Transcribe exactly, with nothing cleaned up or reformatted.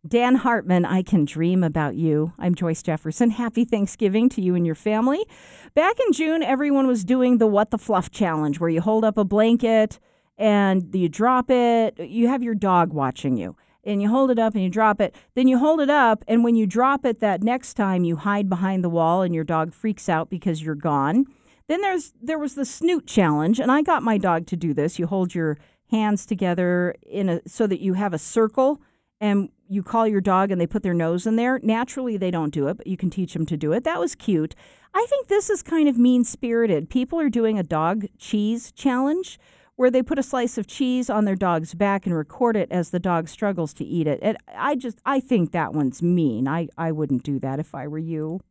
Dan Hartman, I Can Dream About You. I'm Joyce Jefferson. Happy Thanksgiving to you and your family. Back in June, everyone was doing the What the Fluff Challenge, where you hold up a blanket and you drop it. You have your dog watching you. And you hold it up and you drop it. Then you hold it up, and when you drop it that next time, you hide behind the wall and your dog freaks out because you're gone. Then there's there was the snoot challenge, and I got my dog to do this. You hold your hands together in a so that you have a circle, and you call your dog and they put their nose in there. Naturally, they don't do it, but you can teach them to do it. That was cute. I think this is kind of mean-spirited. People are doing a dog cheese challenge where they put a slice of cheese on their dog's back and record it as the dog struggles to eat it. And I just, I think that one's mean. I, I wouldn't do that if I were you.